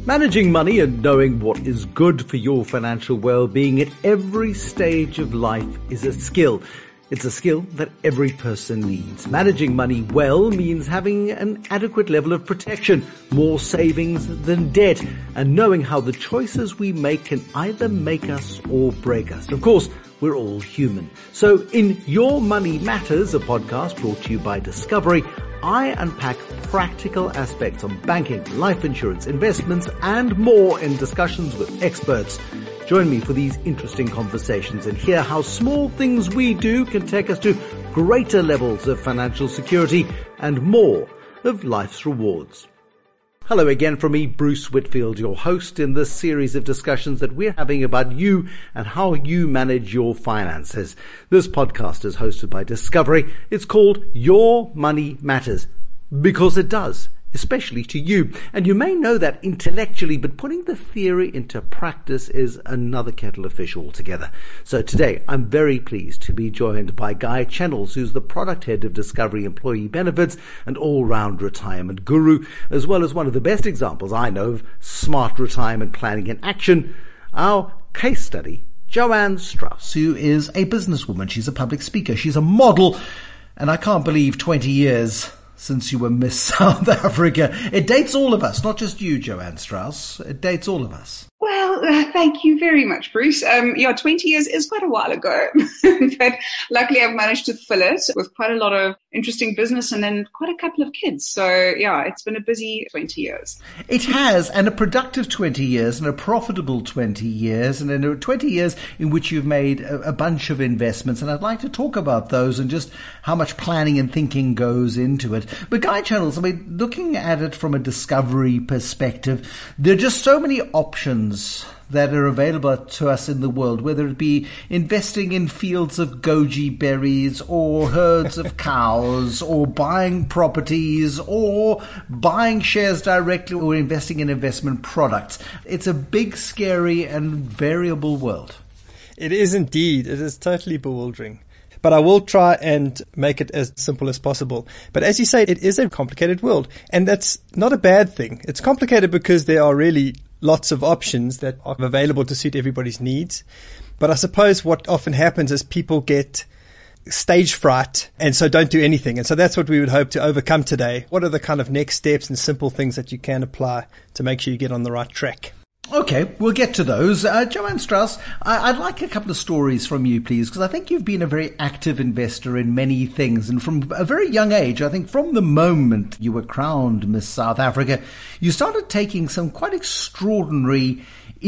Managing money and knowing what is good for your financial well-being at every stage of life is a skill. It's a skill that every person needs. Managing money well means having an adequate level of protection, more savings than debt, and knowing how the choices we make can either make us or break us. Of course, we're all human. So in Your Money Matters, a podcast brought to you by Discovery, I unpack practical aspects on banking, life insurance, investments, and more in discussions with experts. Join me for these interesting conversations and hear how small things we do can take us to greater levels of financial security and more of life's rewards. Hello again from me, Bruce Whitfield, your host in this series of discussions that we're having about you and how you manage your finances. This podcast is hosted by Discovery. It's called Your Money Matters because it does, especially to you. And you may know that intellectually, but putting the theory into practice is another kettle of fish altogether. So today, I'm very pleased to be joined by Guy Channels, who's the product head of Discovery Employee Benefits and all-round retirement guru, as well as one of the best examples I know of smart retirement planning in action, our case study, Joanne Strauss, who is a businesswoman. She's a public speaker. She's a model. And I can't believe 20 years since you were Miss South Africa. It dates all of us, not just you, Joanne Strauss. It dates all of us. Well, thank you very much, Bruce. 20 years is quite a while ago, but luckily I've managed to fill it with quite a lot of interesting business and then quite a couple of kids. So yeah, it's been a busy 20 years. It has, and a productive 20 years and a profitable 20 years and then 20 years in which you've made a bunch of investments. And I'd like to talk about those and just how much planning and thinking goes into it. But Guy Channels, I mean, looking at it from a Discovery perspective, there are just so many options that are available to us in the world, whether it be investing in fields of goji berries or herds of cows or buying properties or buying shares directly or investing in investment products. It's a big, scary and variable world. It is indeed. It is totally bewildering. But I will try and make it as simple as possible. But as you say, it is a complicated world. And that's not a bad thing. It's complicated because there are really lots of options that are available to suit everybody's needs. But I suppose what often happens is people get stage fright and so don't do anything. And so that's what we would hope to overcome today. What are the kind of next steps and simple things that you can apply to make sure you get on the right track? Okay, we'll get to those. Joanne Strauss, I'd like a couple of stories from you, please, because I think you've been a very active investor in many things. And from a very young age, I think from the moment you were crowned Miss South Africa, you started taking some quite extraordinary,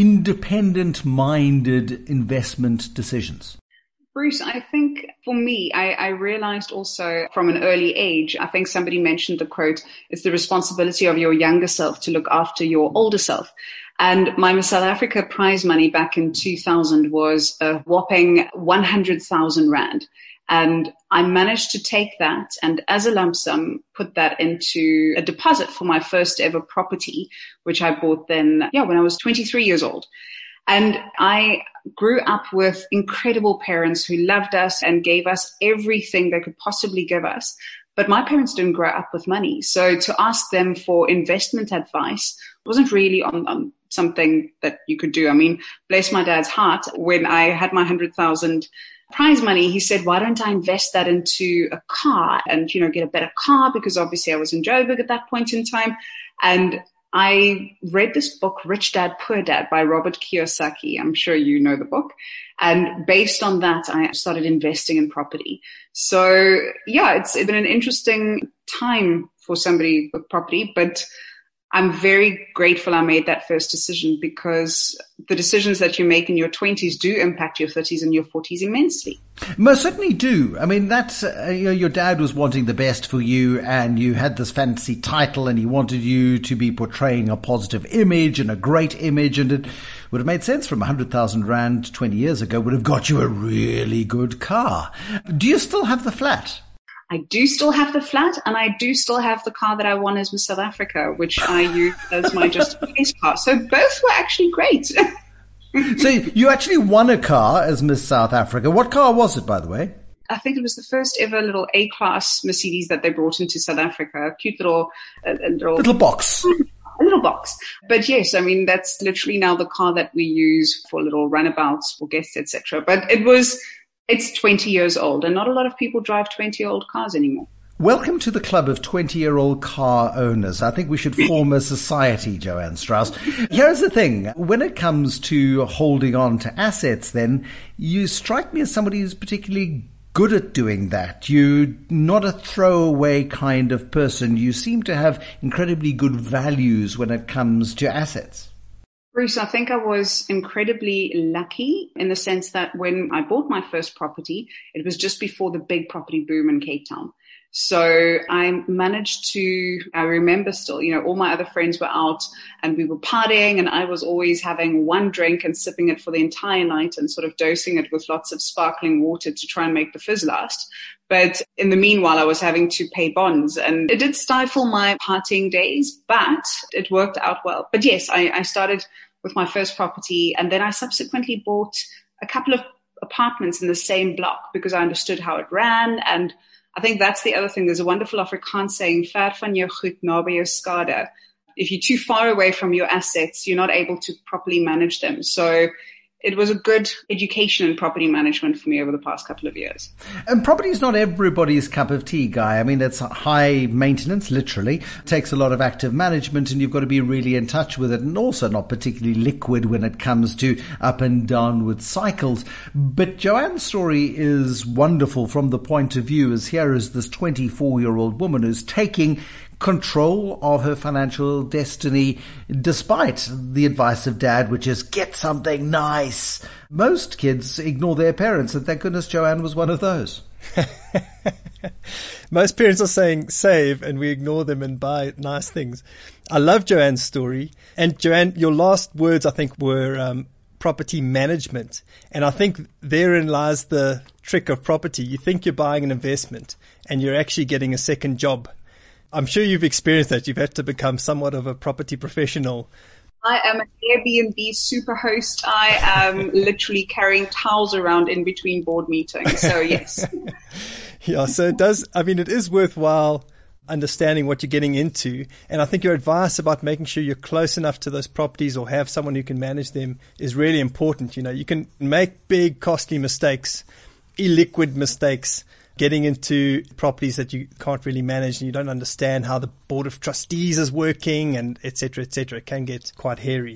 independent-minded investment decisions. Bruce, I think for me, I realized also from an early age, I think somebody mentioned the quote, it's the responsibility of your younger self to look after your older self. And my Miss South Africa prize money back in 2000 was a whopping 100,000 Rand. And I managed to take that and as a lump sum, put that into a deposit for my first ever property, which I bought then, when I was 23 years old. And I grew up with incredible parents who loved us and gave us everything they could possibly give us. But my parents didn't grow up with money. So to ask them for investment advice wasn't really on something that you could do. I mean, bless my dad's heart, when I had my 100,000 prize money, he said, why don't I invest that into a car and, get a better car? Because obviously I was in Joburg at that point in time. And I read this book, Rich Dad, Poor Dad by Robert Kiyosaki. I'm sure you know the book. And based on that, I started investing in property. So it's been an interesting time for somebody with property, but I'm very grateful I made that first decision because the decisions that you make in your 20s do impact your 30s and your 40s immensely. Most certainly do. I mean, that's, your dad was wanting the best for you and you had this fancy title and he wanted you to be portraying a positive image and a great image, and it would have made sense from 100,000 Rand 20 years ago would have got you a really good car. Do you still have the flat? I do still have the flat and I do still have the car that I won as Miss South Africa, which I used as my just in case car. So both were actually great. So you actually won a car as Miss South Africa. What car was it, by the way? I think it was the first ever little A-class Mercedes that they brought into South Africa. A cute little box. a little box. But yes, I mean, that's literally now the car that we use for little runabouts for guests, etc. But it's 20 years old, and not a lot of people drive 20-year-old cars anymore. Welcome to the club of 20-year-old car owners. I think we should form a society, Joanne Strauss. Here's the thing. When it comes to holding on to assets, then, you strike me as somebody who's particularly good at doing that. You're not a throwaway kind of person. You seem to have incredibly good values when it comes to assets. Bruce, I think I was incredibly lucky in the sense that when I bought my first property, it was just before the big property boom in Cape Town. So I remember still, all my other friends were out and we were partying, and I was always having one drink and sipping it for the entire night and sort of dosing it with lots of sparkling water to try and make the fizz last. But in the meanwhile, I was having to pay bonds, and it did stifle my partying days, but it worked out well. But yes, I started with my first property, and then I subsequently bought a couple of apartments in the same block because I understood how it ran. And I think that's the other thing. There's a wonderful Afrikaans saying, ver van jou goed, naby jou skade. If you're too far away from your assets, you're not able to properly manage them. So it was a good education in property management for me over the past couple of years. And property is not everybody's cup of tea, Guy. I mean, it's high maintenance, literally. It takes a lot of active management, and you've got to be really in touch with it, and also not particularly liquid when it comes to up and downward cycles. But Joanne's story is wonderful from the point of view as here is this 24-year-old woman who's taking control of her financial destiny despite the advice of dad, which is get something nice. Most kids ignore their parents, and thank goodness Joanne was one of those. Most parents are saying save, and we ignore them and buy nice things. I love Joanne's story. And Joanne, your last words, I think, were property management. And I think therein lies the trick of property. You think you're buying an investment, and you're actually getting a second job. I'm sure you've experienced that. You've had to become somewhat of a property professional. I am an Airbnb super host. I am literally carrying towels around in between board meetings. So yes. Yeah, so it is worthwhile understanding what you're getting into. And I think your advice about making sure you're close enough to those properties or have someone who can manage them is really important. You can make big, costly mistakes, illiquid mistakes, getting into properties that you can't really manage and you don't understand how the board of trustees is working, and et cetera, it can get quite hairy.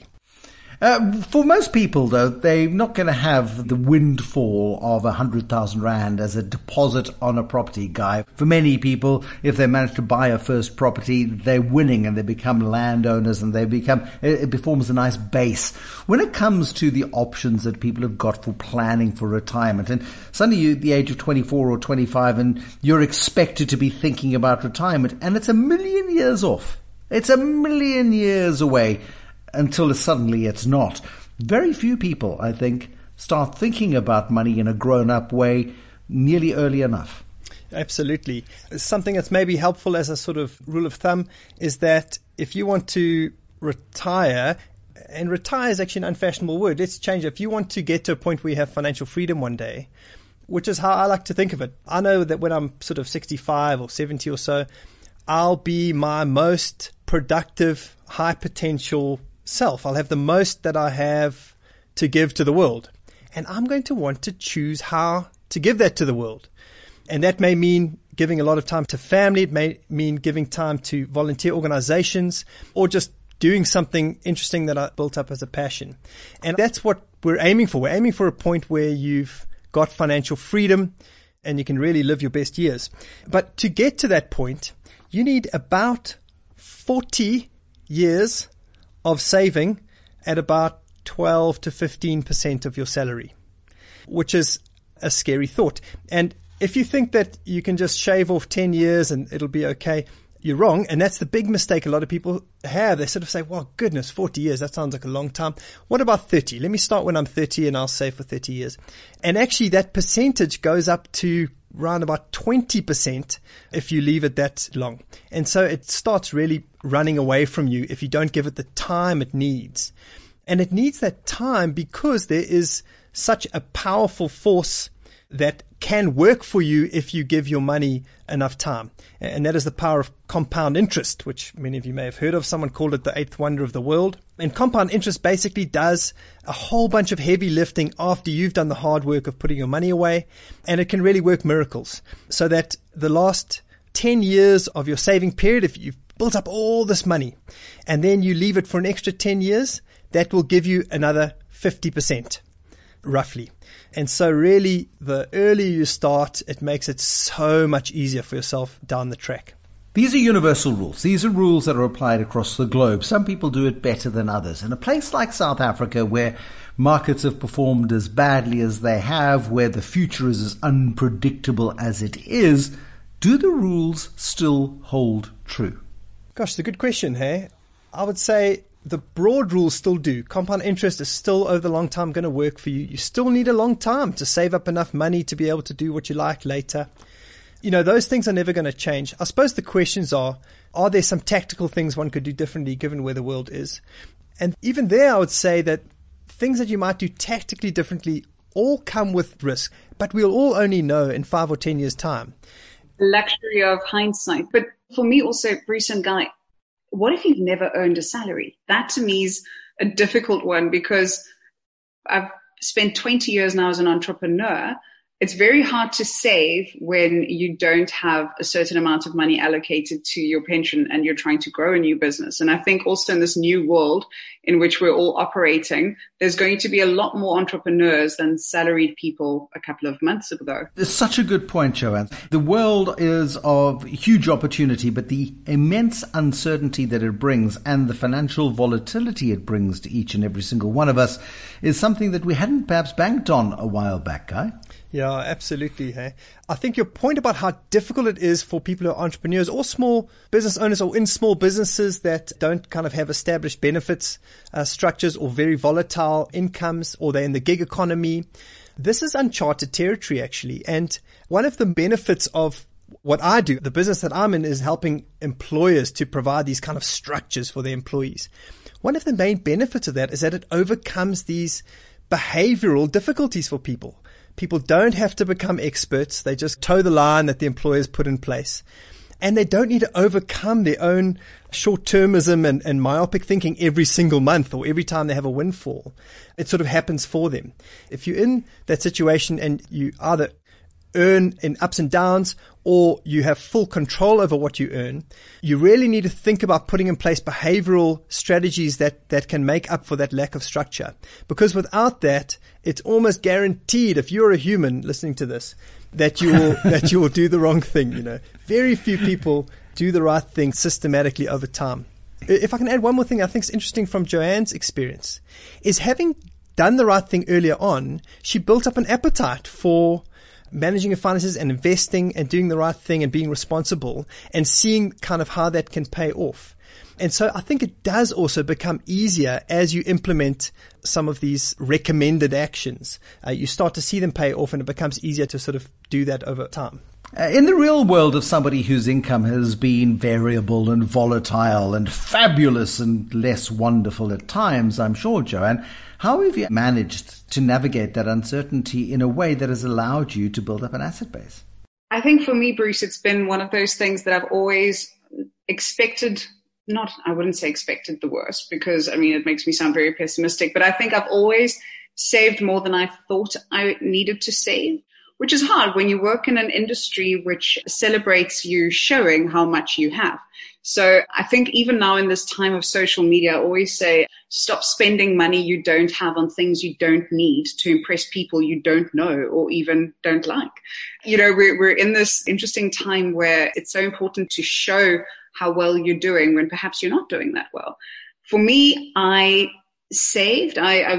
For most people, though, they're not going to have the windfall of 100,000 Rand as a deposit on a property, Guy. For many people, if they manage to buy a first property, they're winning and they become landowners, and it forms a nice base. When it comes to the options that people have got for planning for retirement, and suddenly you're at the age of 24 or 25 and you're expected to be thinking about retirement, and it's a million years off. It's a million years away. Until suddenly it's not. Very few people, I think, start thinking about money in a grown-up way nearly early enough. Absolutely. Something that's maybe helpful as a sort of rule of thumb is that if you want to retire, and retire is actually an unfashionable word, let's change it. If you want to get to a point where you have financial freedom one day, which is how I like to think of it. I know that when I'm sort of 65 or 70 or so, I'll be my most productive, high potential self. I'll have the most that I have to give to the world. And I'm going to want to choose how to give that to the world. And that may mean giving a lot of time to family. It may mean giving time to volunteer organizations, or just doing something interesting that I built up as a passion. And that's what we're aiming for. We're aiming for a point where you've got financial freedom and you can really live your best years. But to get to that point, you need about 40 years of saving at about 12 to 15% of your salary, which is a scary thought. And if you think that you can just shave off 10 years and it'll be okay, you're wrong. And that's the big mistake a lot of people have. They sort of say, well, goodness, 40 years, that sounds like a long time. What about 30? Let me start when I'm 30 and I'll save for 30 years. And actually that percentage goes up to around about 20% if you leave it that long. And so it starts really running away from you if you don't give it the time it needs. And it needs that time because there is such a powerful force that can work for you if you give your money enough time. And that is the power of compound interest, which many of you may have heard of. Someone called it the eighth wonder of the world. And compound interest basically does a whole bunch of heavy lifting after you've done the hard work of putting your money away. And it can really work miracles. So that the last 10 years of your saving period, if you've built up all this money and then you leave it for an extra 10 years, that will give you another 50%, roughly. And so really, the earlier you start, it makes it so much easier for yourself down the track. These are universal rules. These are rules that are applied across the globe. Some people do it better than others. In a place like South Africa, where markets have performed as badly as they have, where the future is as unpredictable as it is, do the rules still hold true? Gosh, it's a good question, hey? I would say the broad rules still do. Compound interest is still over the long time going to work for you. You still need a long time to save up enough money to be able to do what you like later. You know, those things are never going to change. I suppose the questions are there some tactical things one could do differently given where the world is? And even there, I would say that things that you might do tactically differently all come with risk, but we'll all only know in 5 or 10 years' time. The luxury of hindsight. But for me also, Bruce and Guy, what if you've never earned a salary? That to me is a difficult one because I've spent 20 years now as an entrepreneur. It's very hard to save when you don't have a certain amount of money allocated to your pension and you're trying to grow a new business. And I think also in this new world in which we're all operating, there's going to be a lot more entrepreneurs than salaried people a couple of months ago. It's such a good point, Joanne. The world is of huge opportunity, but the immense uncertainty that it brings and the financial volatility it brings to each and every single one of us is something that we hadn't perhaps banked on a while back, Guy. Yeah, absolutely. Hey, I think your point about how difficult it is for people who are entrepreneurs or small business owners or in small businesses that don't kind of have established benefits structures or very volatile incomes, or they're in the gig economy. This is uncharted territory, actually. And one of the benefits of what I do, the business that I'm in, is helping employers to provide these kind of structures for their employees. One of the main benefits of that is that it overcomes these behavioral difficulties for people. People don't have to become experts. They just toe the line that the employers put in place. And they don't need to overcome their own short-termism and myopic thinking every single month or every time they have a windfall. It sort of happens for them. If you're in that situation and you either earn in ups and downs or you have full control over what you earn, you really need to think about putting in place behavioral strategies that can make up for that lack of structure. Because without that, it's almost guaranteed, if you're a human listening to this, that you will do the wrong thing. You know, very few people do the right thing systematically over time. If I can add one more thing I think is interesting from Joanne's experience, is having done the right thing earlier on, she built up an appetite for managing her finances and investing and doing the right thing and being responsible and seeing kind of how that can pay off. And so I think it does also become easier as you implement some of these recommended actions. You start to see them pay off and it becomes easier to sort of do that over time. In the real world of somebody whose income has been variable and volatile and fabulous and less wonderful at times, I'm sure, Joanne, how have you managed to navigate that uncertainty in a way that has allowed you to build up an asset base? I think for me, Bruce, it's been one of those things that I've always expected. I wouldn't say expected the worst because, it makes me sound very pessimistic, but I think I've always saved more than I thought I needed to save, which is hard when you work in an industry which celebrates you showing how much you have. So I think even now in this time of social media, I always say, stop spending money you don't have on things you don't need to impress people you don't know or even don't like. We're in this interesting time where it's so important to show how well you're doing when perhaps you're not doing that well. For me, I saved. I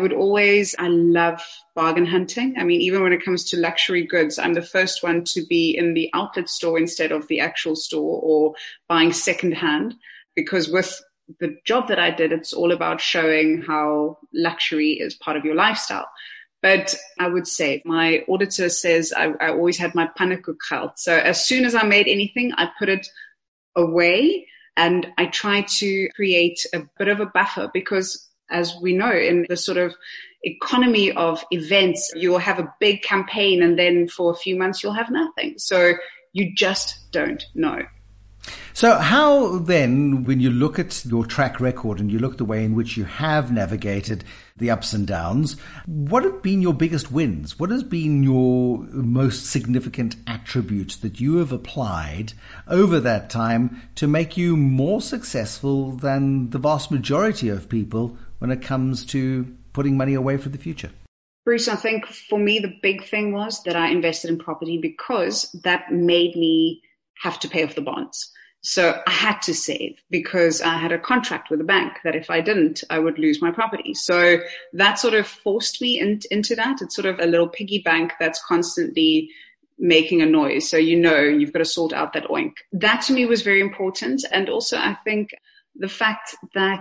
love bargain hunting. Even when it comes to luxury goods, I'm the first one to be in the outlet store instead of the actual store or buying secondhand, because with the job that I did, it's all about showing how luxury is part of your lifestyle. But I would say my auditor says I always had my pannenkoekgeld. So as soon as I made anything, I put it away and I try to create a bit of a buffer because as we know, in the sort of economy of events, you'll have a big campaign and then for a few months you'll have nothing. So you just don't know. So how then, when you look at your track record and you look at the way in which you have navigated the ups and downs, what have been your biggest wins? What has been your most significant attributes that you have applied over that time to make you more successful than the vast majority of people when it comes to putting money away for the future? Bruce, I think for me, the big thing was that I invested in property because that made me have to pay off the bonds. So I had to save because I had a contract with the bank that if I didn't, I would lose my property. So that sort of forced me into that. It's sort of a little piggy bank that's constantly making a noise. So you've got to sort out that oink. That to me was very important. And also I think the fact that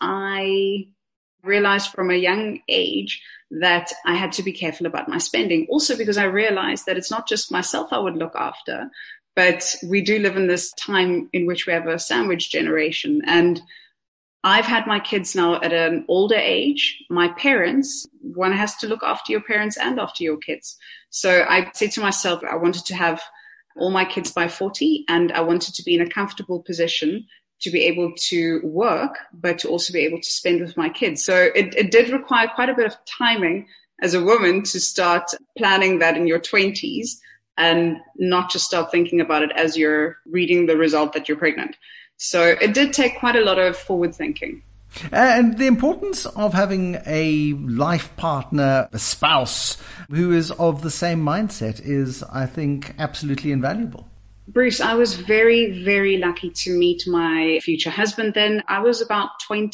I realized from a young age that I had to be careful about my spending. Also because I realized that it's not just myself I would look after, but we do live in this time in which we have a sandwich generation. And I've had my kids now at an older age. My parents, one has to look after your parents and after your kids. So I said to myself, I wanted to have all my kids by 40, and I wanted to be in a comfortable position to be able to work, but to also be able to spend with my kids. So it did require quite a bit of timing as a woman to start planning that in your 20s and not just start thinking about it as you're reading the result that you're pregnant. So it did take quite a lot of forward thinking. And the importance of having a life partner, a spouse who is of the same mindset is, I think, absolutely invaluable. Bruce, I was very, very lucky to meet my future husband then. I was about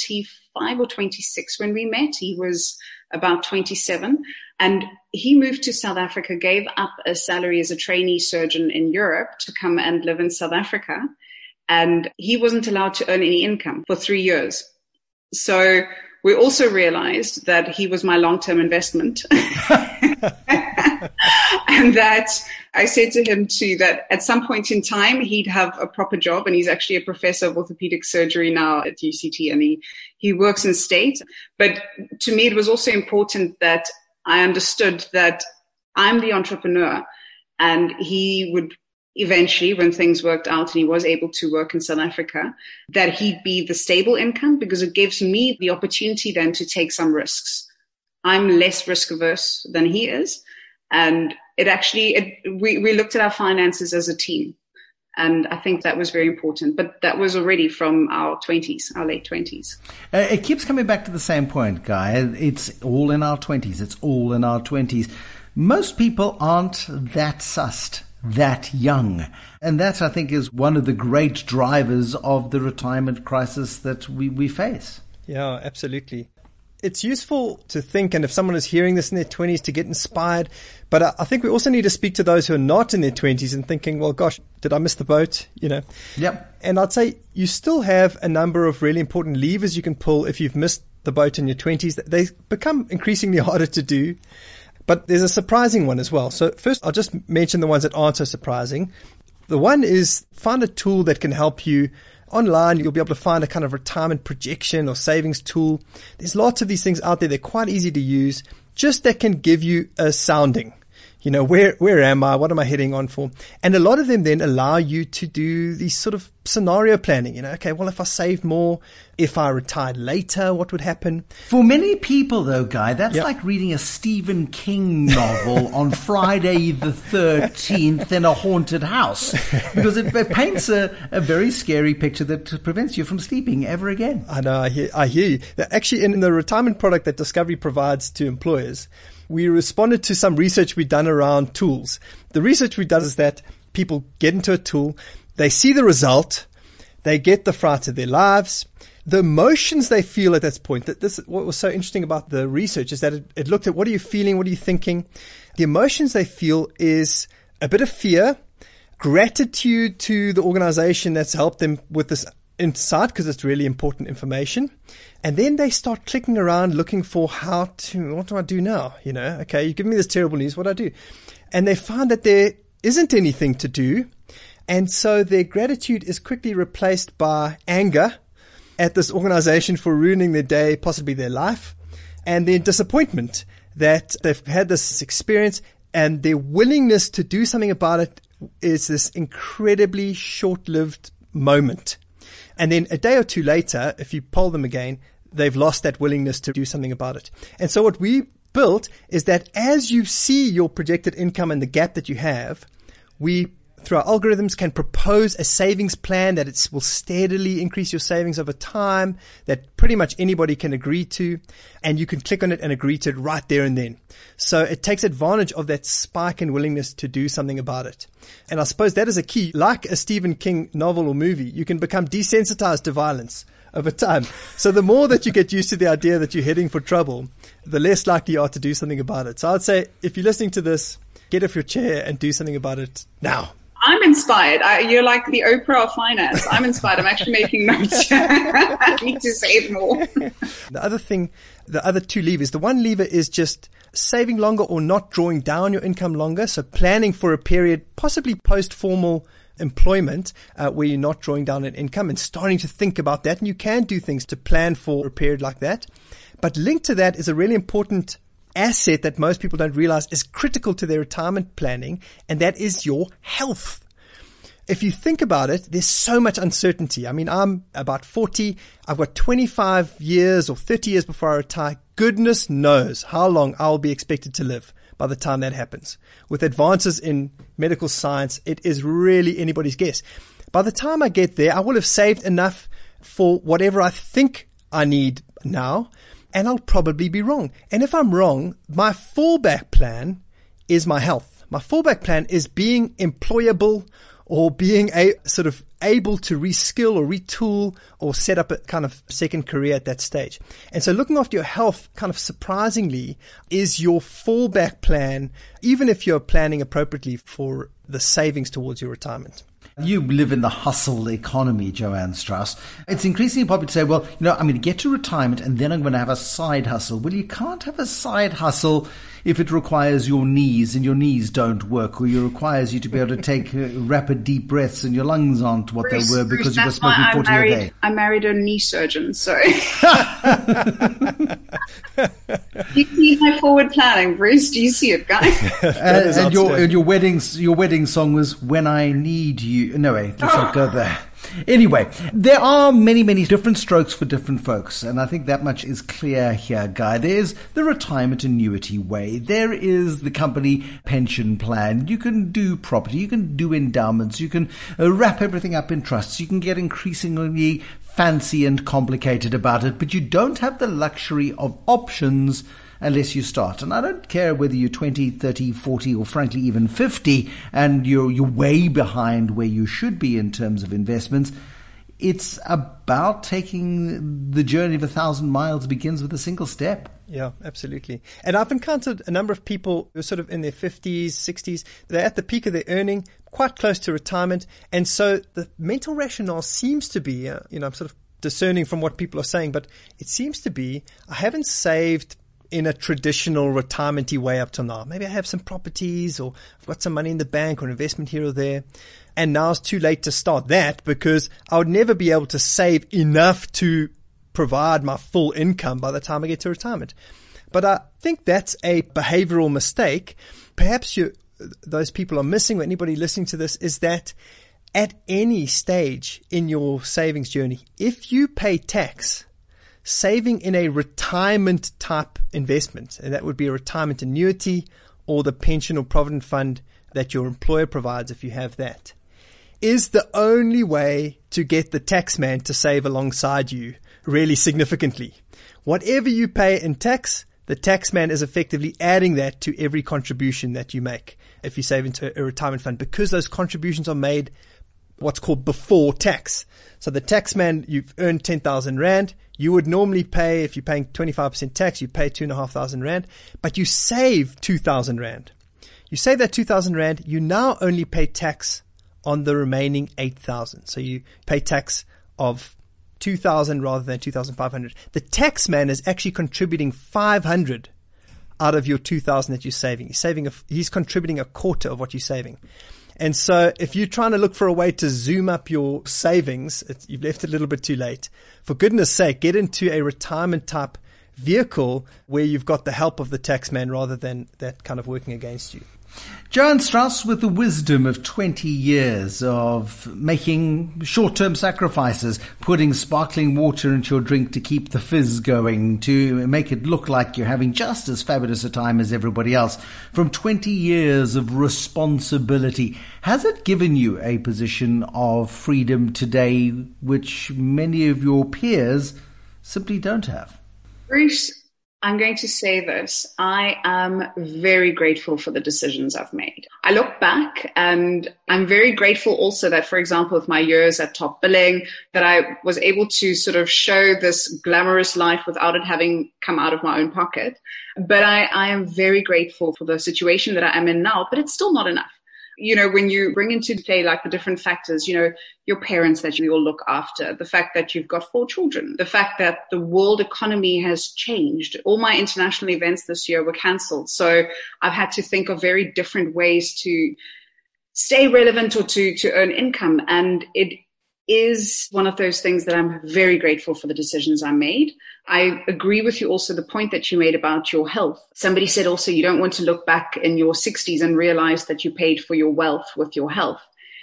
25 or 26 when we met. He was about 27. And he moved to South Africa, gave up a salary as a trainee surgeon in Europe to come and live in South Africa. And he wasn't allowed to earn any income for 3 years. So we also realized that he was my long-term investment. And that I said to him too that at some point in time he'd have a proper job, and he's actually a professor of orthopedic surgery now at UCT, and he works in state. But to me, it was also important that I understood that I'm the entrepreneur, and he would eventually, when things worked out and he was able to work in South Africa, that he'd be the stable income, because it gives me the opportunity then to take some risks. I'm less risk averse than he is. And we looked at our finances as a team. And I think that was very important. But that was already from our 20s, our late 20s. It keeps coming back to the same point, Guy. It's all in our 20s. It's all in our 20s. Most people aren't that sussed that young. And that, I think, is one of the great drivers of the retirement crisis that we face. Yeah, absolutely. It's useful to think, and if someone is hearing this in their 20s, to get inspired. But I think we also need to speak to those who are not in their 20s and thinking, well, gosh, did I miss the boat? Yep. And I'd say you still have a number of really important levers you can pull if you've missed the boat in your 20s. They become increasingly harder to do. But there's a surprising one as well. So first, I'll just mention the ones that aren't so surprising. The one is find a tool that can help you. Online, you'll be able to find a kind of retirement projection or savings tool. There's lots of these things out there. They're quite easy to use, just that can give you a sounding. Where am I? What am I heading on for? And a lot of them then allow you to do these sort of scenario planning. Okay, well, if I saved more, if I retired later, what would happen? For many people, though, Guy, that's like reading a Stephen King novel on Friday the 13th in a haunted house, because it paints a very scary picture that prevents you from sleeping ever again. I know, I hear you. Actually, in the retirement product that Discovery provides to employers, we responded to some research we'd done around tools. The research we done is that people get into a tool, they see the result, they get the fright of their lives, the emotions they feel at that point. What was so interesting about the research is that it looked at what are you feeling, what are you thinking. The emotions they feel is a bit of fear, gratitude to the organization that's helped them with this insight, because it's really important information. And then they start clicking around looking for what do I do now? Okay, you give me this terrible news, what do I do? And they find that there isn't anything to do. And so their gratitude is quickly replaced by anger at this organization for ruining their day, possibly their life, and then disappointment that they've had this experience and their willingness to do something about it is this incredibly short-lived moment. And then a day or two later, if you poll them again, they've lost that willingness to do something about it. And so what we built is that as you see your projected income and the gap that you have, we, through our algorithms, can propose a savings plan that it will steadily increase your savings over time, that pretty much anybody can agree to, and you can click on it and agree to it right there and then. So it takes advantage of that spike in willingness to do something about it. And I suppose that is a key. Like a Stephen King novel or movie, you can become desensitized to violence over time. So the more that you get used to the idea that you're heading for trouble, the less likely you are to do something about it. So I'd say if you're listening to this, get off your chair and do something about it now. I'm inspired. You're like the Oprah of finance. I'm inspired. I'm actually making notes. I need to save more. The other two levers. The one lever is just saving longer or not drawing down your income longer. So planning for a period, possibly post-formal employment, where you're not drawing down an income and starting to think about that. And you can do things to plan for a period like that. But linked to that is a really important asset that most people don't realize is critical to their retirement planning, and that is your health. If you think about it, there's so much uncertainty. I mean, I'm about 40. I've got 25 years or 30 years before I retire. Goodness knows how long I'll be expected to live by the time that happens. With advances in medical science, it is really anybody's guess. By the time I get there, I will have saved enough for whatever I think I need now, and I'll probably be wrong. And if I'm wrong, my fallback plan is my health. My fallback plan is being employable or being sort of able to reskill or retool or set up a kind of second career at that stage. And so looking after your health, kind of surprisingly, is your fallback plan, even if you're planning appropriately for the savings towards your retirement. You live in the hustle economy, Joanne Strauss. It's increasingly popular to say, well, I'm going to get to retirement and then I'm going to have a side hustle. Well, you can't have a side hustle if it requires your knees and your knees don't work, or it requires you to be able to take rapid deep breaths and your lungs aren't what they were because you were smoking 40 a day. I married a knee surgeon, so. You see my forward planning, Bruce? Do you see it, guys? And your wedding song was "When I Need You." No way, let's not go there. Anyway, there are many, many different strokes for different folks, and I think that much is clear here, Guy. There's the retirement annuity way. There is the company pension plan. You can do property. You can do endowments. You can wrap everything up in trusts. You can get increasingly fancy and complicated about it, but you don't have the luxury of options unless you start. And I don't care whether you're 20, 30, 40, or frankly even 50, and you're way behind where you should be in terms of investments. It's about taking the journey of 1,000 miles begins with a single step. Yeah, absolutely. And I've encountered a number of people who are sort of in their 50s, 60s. They're at the peak of their earning, quite close to retirement. And so the mental rationale seems to be, I'm sort of discerning from what people are saying, but it seems to be, I haven't saved in a traditional retirement-y way up till now. Maybe I have some properties, or I've got some money in the bank or an investment here or there. And now it's too late to start that because I would never be able to save enough to provide my full income by the time I get to retirement. But I think that's a behavioral mistake. Perhaps those people are missing, or anybody listening to this, is that at any stage in your savings journey, if you pay tax, saving in a retirement type investment, and that would be a retirement annuity or the pension or provident fund that your employer provides if you have that, is the only way to get the tax man to save alongside you really significantly. Whatever you pay in tax, the tax man is effectively adding that to every contribution that you make if you save into a retirement fund, because those contributions are made what's called before tax. So the tax man, you've earned 10,000 Rand. You would normally pay, if you're paying 25% tax, you pay 2,500 Rand, but you save 2,000 Rand. You save that 2,000 Rand, you now only pay tax on the remaining 8,000. So you pay tax of 2,000 rather than 2,500. The tax man is actually contributing 500 out of your 2,000 that you're saving. He's contributing a quarter of what you're saving. And so if you're trying to look for a way to zoom up your savings, you've left it a little bit too late. For goodness sake, get into a retirement type vehicle where you've got the help of the tax man rather than that kind of working against you. Joanne Strauss, with the wisdom of 20 years of making short-term sacrifices, putting sparkling water into your drink to keep the fizz going, to make it look like you're having just as fabulous a time as everybody else, from 20 years of responsibility, has it given you a position of freedom today which many of your peers simply don't have? Bruce, I'm going to say this. I am very grateful for the decisions I've made. I look back and I'm very grateful also that, for example, with my years at Top Billing, that I was able to sort of show this glamorous life without it having come out of my own pocket. But I am very grateful for the situation that I am in now, but it's still not enough. You know, when you bring into play like the different factors, you know, your parents that you will look after, the fact that you've got 4 children, the fact that the world economy has changed. All my international events this year were cancelled. So I've had to think of very different ways to stay relevant or to earn income. And it is one of those things that I'm very grateful for the decisions I made. I agree with you also, the point that you made about your health. Somebody said also you don't want to look back in your 60s and realize that you paid for your wealth with your health.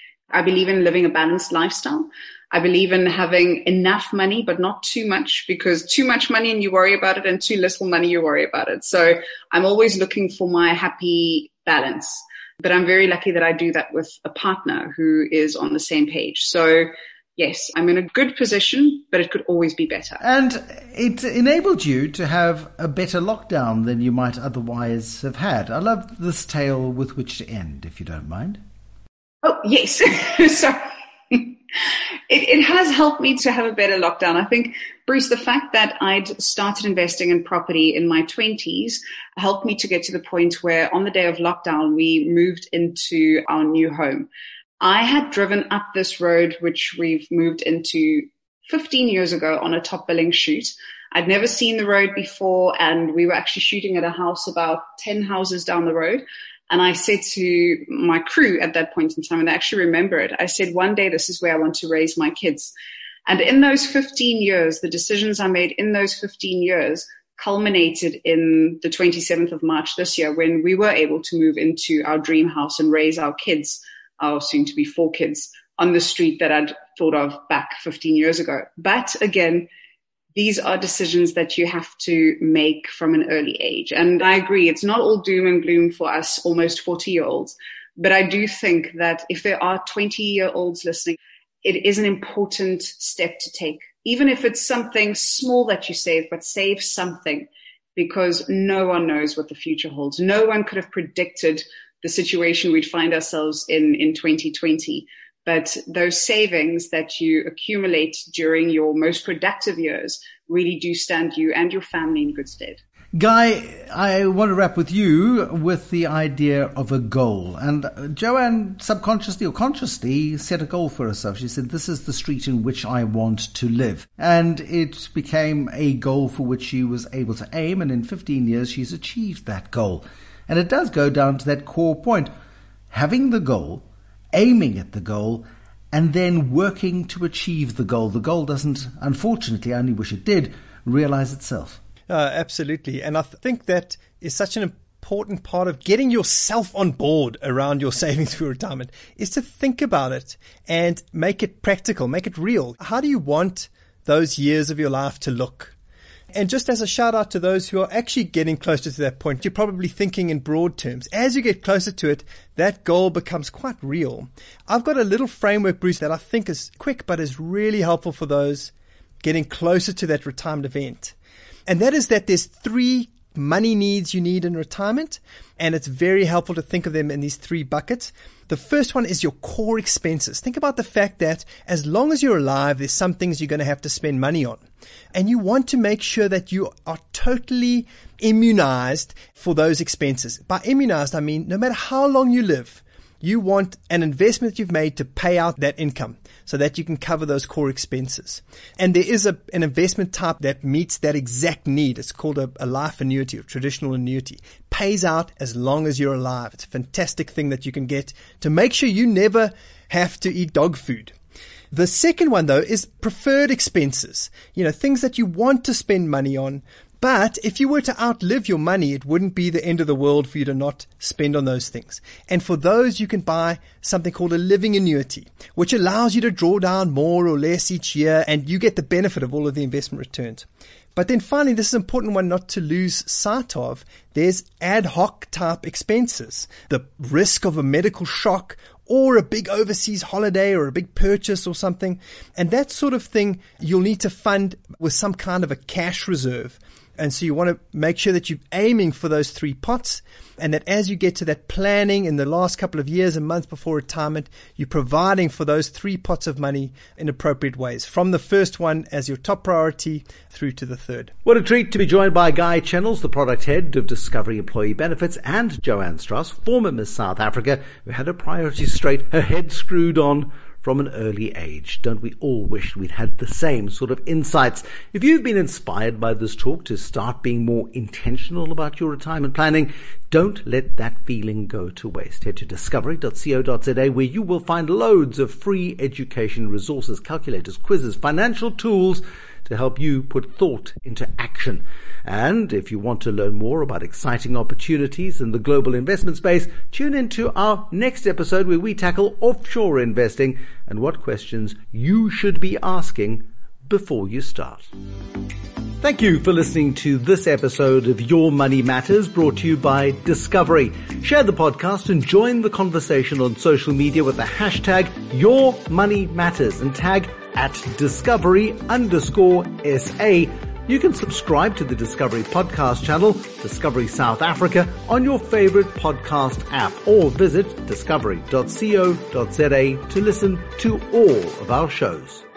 I believe in living a balanced lifestyle. I believe in having enough money, but not too much, because too much money and you worry about it, and too little money, you worry about it. So I'm always looking for my happy balance. But I'm very lucky that I do that with a partner who is on the same page. So yes, I'm in a good position, but it could always be better. And it enabled you to have a better lockdown than you might otherwise have had. I love this tale with which to end, if you don't mind. Oh, yes. So it has helped me to have a better lockdown. I think, Bruce, the fact that I'd started investing in property in my 20s helped me to get to the point where on the day of lockdown, we moved into our new home. I had driven up this road, which we've moved into 15 years ago on a Top Billing shoot. I'd never seen the road before, and we were actually shooting at a house about 10 houses down the road. And I said to my crew at that point in time, and I actually remember it, I said, one day this is where I want to raise my kids. And in those 15 years, the decisions I made in those 15 years culminated in the 27th of March this year, when we were able to move into our dream house and raise our kids, our soon to be 4 kids, on the street that I'd thought of back 15 years ago. But again, these are decisions that you have to make from an early age. And I agree, it's not all doom and gloom for us almost 40-year-olds. But I do think that if there are 20-year-olds listening, it is an important step to take. Even if it's something small that you save, but save something, because no one knows what the future holds. No one could have predicted the situation we'd find ourselves in 2020. But those savings that you accumulate during your most productive years really do stand you and your family in good stead. Guy, I want to wrap with you with the idea of a goal. And Joanne subconsciously or consciously set a goal for herself. She said, this is the street in which I want to live. And it became a goal for which she was able to aim. And in 15 years, she's achieved that goal. And it does go down to that core point. Having the goal, aiming at the goal, and then working to achieve the goal. The goal doesn't, unfortunately, I only wish it did, realize itself. Absolutely. And I think that is such an important part of getting yourself on board around your savings for retirement, is to think about it and make it practical, make it real. How do you want those years of your life to look? And just as a shout out to those who are actually getting closer to that point, you're probably thinking in broad terms. As you get closer to it, that goal becomes quite real. I've got a little framework, Bruce, that I think is quick but is really helpful for those getting closer to that retirement event. And that is that there's 3 money needs you need in retirement, and it's very helpful to think of them in these 3 buckets. The first one is your core expenses. Think about the fact that as long as you're alive, there's some things you're going to have to spend money on. And you want to make sure that you are totally immunized for those expenses. By immunized, I mean no matter how long you live, you want an investment that you've made to pay out that income so that you can cover those core expenses. And there is an investment type that meets that exact need. It's called a life annuity or traditional annuity. pays out as long as you're alive. It's a fantastic thing that you can get to make sure you never have to eat dog food. The second one, though, is preferred expenses. Things that you want to spend money on. But if you were to outlive your money, it wouldn't be the end of the world for you to not spend on those things. And for those, you can buy something called a living annuity, which allows you to draw down more or less each year, and you get the benefit of all of the investment returns. But then finally, this is an important one not to lose sight of. There's ad hoc type expenses, the risk of a medical shock or a big overseas holiday or a big purchase or something. And that sort of thing you'll need to fund with some kind of a cash reserve. And so you want to make sure that you're aiming for those 3 pots, and that as you get to that planning in the last couple of years and months before retirement, you're providing for those 3 pots of money in appropriate ways, from the first one as your top priority through to the third. What a treat to be joined by Guy Chennells, the product head of Discovery Employee Benefits, and Joanne Strauss, former Miss South Africa, who had her priorities straight, her head screwed on from an early age. Don't we all wish we'd had the same sort of insights? If you've been inspired by this talk to start being more intentional about your retirement planning, don't let that feeling go to waste. Head to discovery.co.za, where you will find loads of free education resources, calculators, quizzes, financial tools to help you put thought into action. And if you want to learn more about exciting opportunities in the global investment space, tune into our next episode where we tackle offshore investing and what questions you should be asking before you start. Thank you for listening to this episode of Your Money Matters, brought to you by Discovery. Share the podcast and join the conversation on social media with the hashtag YourMoneyMatters and tag @Discovery_SA. You can subscribe to the Discovery podcast channel, Discovery South Africa, on your favorite podcast app, or visit discovery.co.za to listen to all of our shows.